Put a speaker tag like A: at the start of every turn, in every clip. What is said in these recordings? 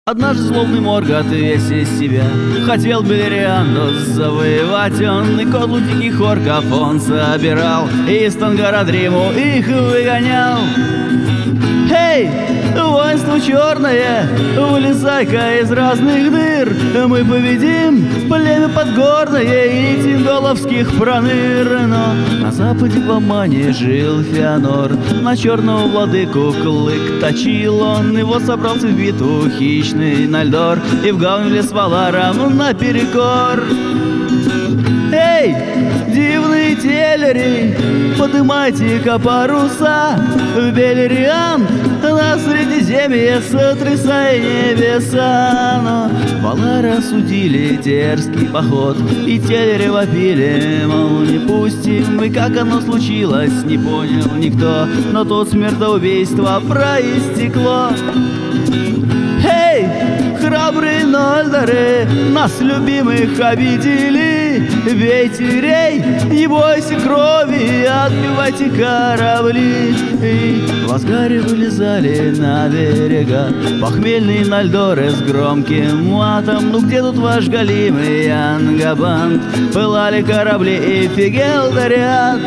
A: Однажды злобный Моргот весь из себя хотел Белерианду завоевать. Он и кодлу диких орков он собирал, и из Тангарадриму их выгонял. Эй, воинство черное, вылезай-ка из разных дыр. Мы победим племя подгорное и тинголовских проныр. Но на западе в Омане жил Феонор, на черного владыку клык точил. Он его собрался в битву хищный Нальдор, и в гавань влез Валарам наперекор. Эй, дивные телери, подымайте-ка паруса в Белериан, на Средиземье сотрясая небеса. Но Валары осудили дерзкий поход, и телери вопили, мол, не пустим. И как оно случилось, не понял никто, но тут смертоубийство проистекло. Эй, храбрые нольдары, нас любимых обидели. Бейте рей, не бойся крови, отбивайте корабли. И в Асгаре вылезали на берега похмельные нальдоры с громким матом. Ну где тут ваш Галим и Ангабанд? Пылали корабли и Фигелдарят.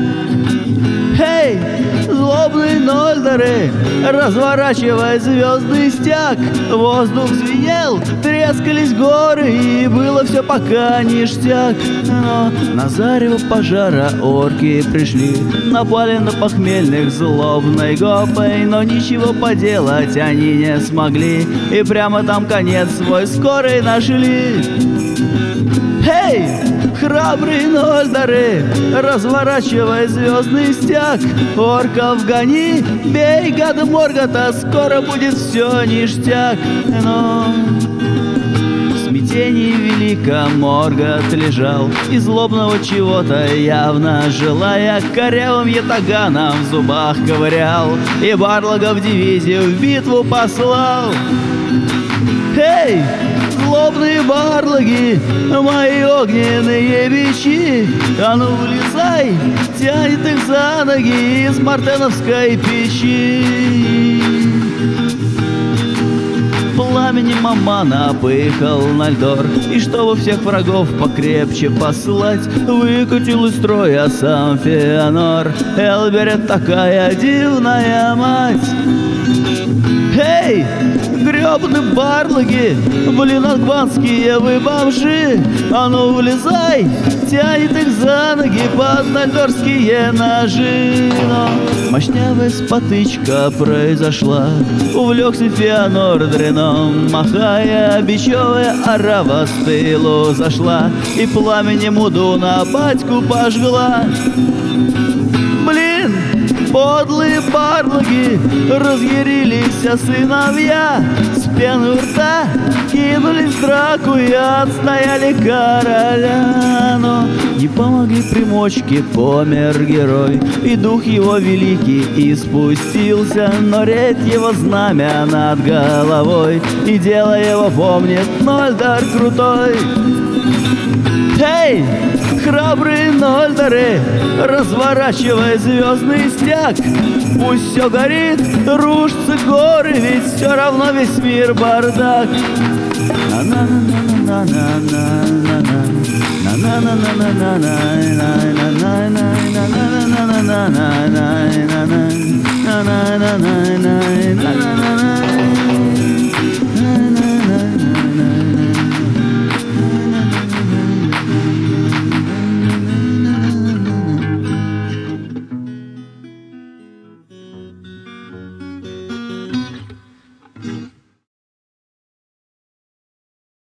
A: Эй, злобные нольдары, разворачивая звездный стяг, воздух звенел, трескались горы, и было все пока ништяк. Но на зарево пожара орки пришли, напали на похмельных злобной гопой, но ничего поделать они не смогли, и прямо там конец свой скорый нашли. Эй, храбрые нольдары, разворачивай звездный стяг, орков гони, бей гада Моргота, скоро будет все ништяк. Но в смятении велико Моргот лежал, и злобного чего-то явно желая, корявым ятаганом в зубах ковырял, и Барлога в дивизию в битву послал. Эй, злобные барлоги, мои огненные бичи, а ну вылезай, тянет их за ноги из мартеновской печи. Пламенем Омана пыхал Нальдор, и чтобы всех врагов покрепче послать, выкатил из строя сам Феонор. Элберет такая дивная мать. Эй, гребаные барлоги, блин, албанские вы бомжи, а ну вылезай, тянет их за ноги под нальдорские ножи. Но мощнявая спотычка произошла, увлекся Феонор дреном, махая, бичевая орава с тылу зашла, и пламенем Удуна батьку пожгла. Блин, подлые барлоги, разъярились сыновья, с пены у рта кинулись в драку и отстояли короля. Но не помогли примочки, помер герой, и дух его великий испустился, но редь его знамя над головой, и дело его помнит Нольдар крутой. Эй, храбрые нольдары, разворачивай звездный стяг, пусть все горит, рушатся горы, ведь все равно весь мир бардак. На